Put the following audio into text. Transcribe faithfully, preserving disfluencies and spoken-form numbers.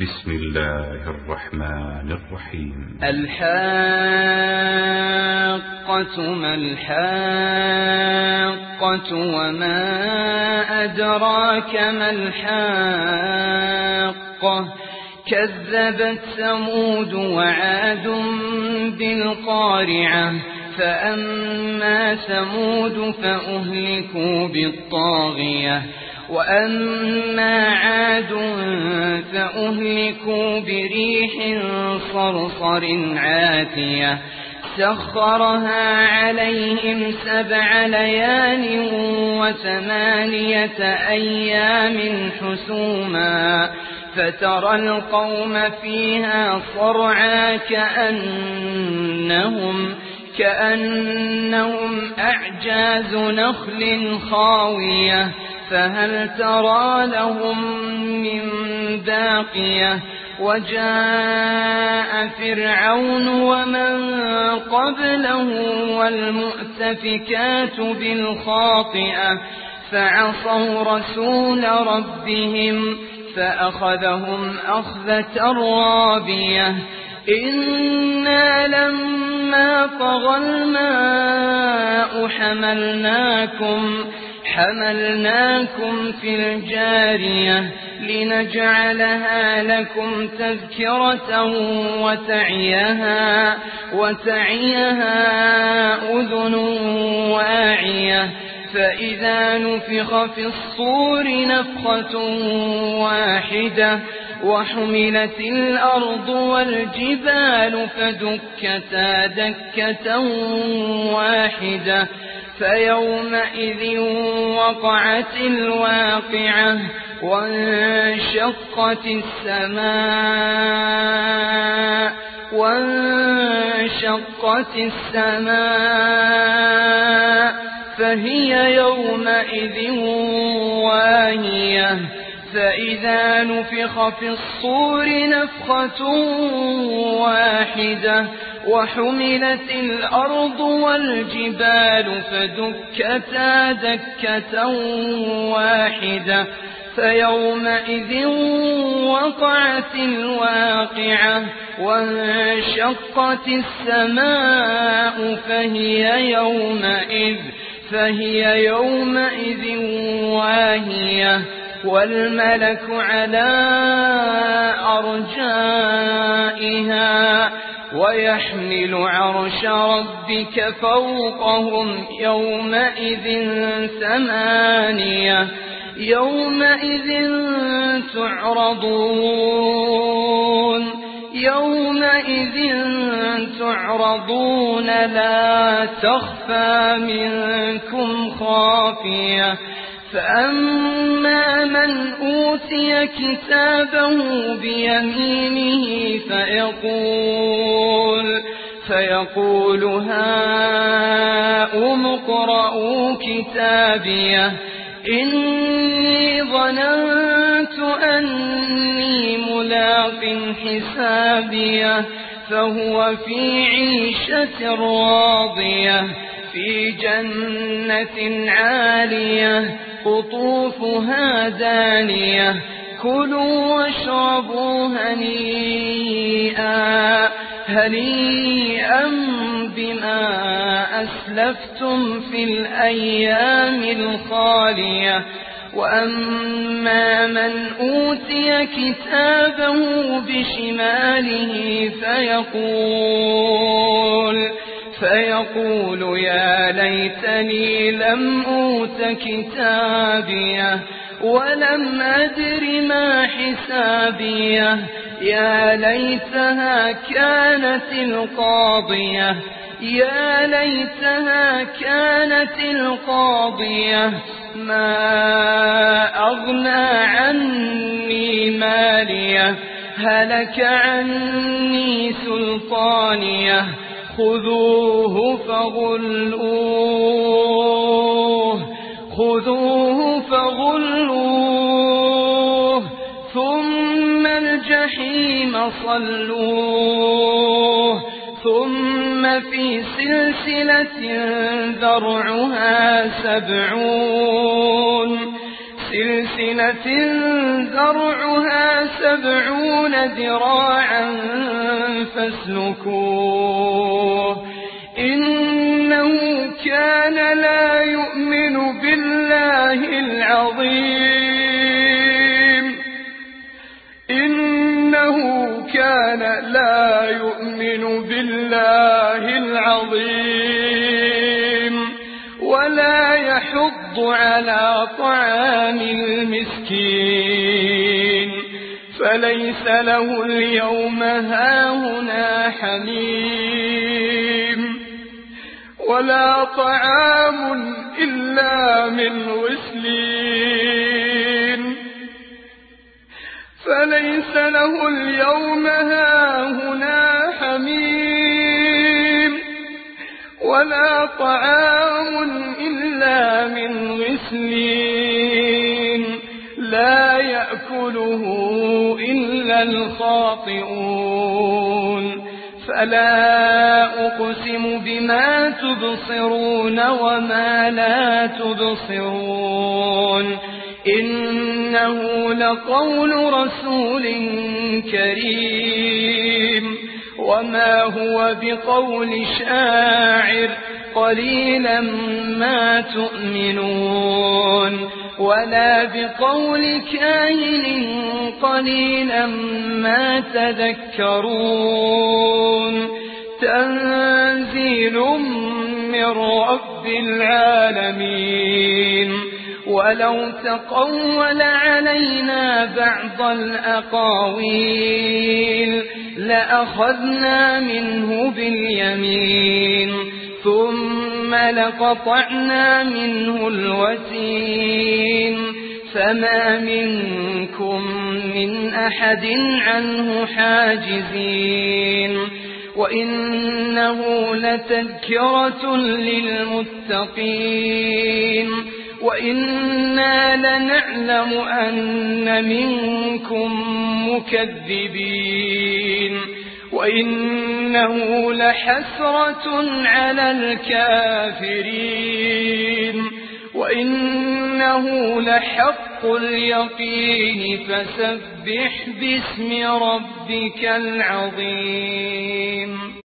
بسم الله الرحمن الرحيم. الحاقة ما الحاقة وما أدراك ما الحاقة كذبت ثمود وعاد بالقارعة فأما ثمود فأهلكوا بالطاغية وأما عاد فأهلكوا بريح صرصر عاتية سخرها عليهم سبع ليال وثمانية أيام حسوما فترى القوم فيها صرعا كأنهم كأنهم أعجاز نخل خاوية فهل ترى لهم من باقية وجاء فرعون ومن قبله والمؤتفكات بالخاطئة فعصوا رسول ربهم فأخذهم أخذة رابية إنا لما طغى الماء حملناكم حملناكم في الجارية لنجعلها لكم تذكرة وتعيها, وتعيها أذن واعية فإذا نفخ في الصور نفخة واحدة وحملت الأرض والجبال فدكتا دكة واحدة فيومئذ وقعت الواقعة وانشقت السماء وانشقت السماء فهي يومئذ واهية فإذا نفخ في الصور نفخة واحدة وحملت الأرض والجبال فدكتا دكة واحدة فيومئذ وقعت الواقعة وانشقت السماء فهي يومئذ فهي يومئذ واهية والملك على أرجائها ويحمل عرش ربك فوقهم يومئذ ثمانية يومئذ تعرضون يومئذ تعرضون لا تخفى منكم خافية فأما من أوتي كتابه بيمينه فيقول فيقول هاؤم اقرءوا كتابيه إني ظننت أني ملاق حسابيه فهو في عيشة راضية في جنة عالية قطوفها دانية كلوا واشربوا هنيئا هنيئا بما أسلفتم في الأيام الخالية وأما من أوتي كتابه بشماله فيقول فيقول يا ليتني لم أوت كتابيه ولم أدر ما حسابيه يا ليتها كانت القاضية يا ليتها كانت القاضية ما أغنى عني ماليه هلك عني سلطانيه خذوه فغلوه خذوه فغلوه ثم الجحيم صلوه ثم في سلسلة ذرعها سبعون سلسلة ذرعها سبعون ذراعا فاسلكوه إنه كان لا يؤمن بالله العظيم إنه كان لا يؤمن بالله العظيم ولا يحض على طعام المسكين فليس له اليوم هاهنا حميم ولا طعام إلا من غسلين فليس له اليوم هاهنا حميم ولا طعام إلا من غسلين لا يأكله إلا الخاطئون فلا أقسم بما تبصرون وما لا تبصرون إنه لقول رسول كريم وما هو بقول شاعر قليلا ما تؤمنون ولا بقول كاهن قليلا ما تذكرون تنزيل من رب العالمين ولو تقول علينا بعض الأقاويل لأخذنا منه باليمين ثم لقطعنا منه الوتين فما منكم من أحد عنه حاجزين وإنه لتذكرة للمتقين وإنا لنعلم أن منكم مكذبين وإنه لحسرة على الكافرين وإنه لحق اليقين فسبح باسم ربك العظيم.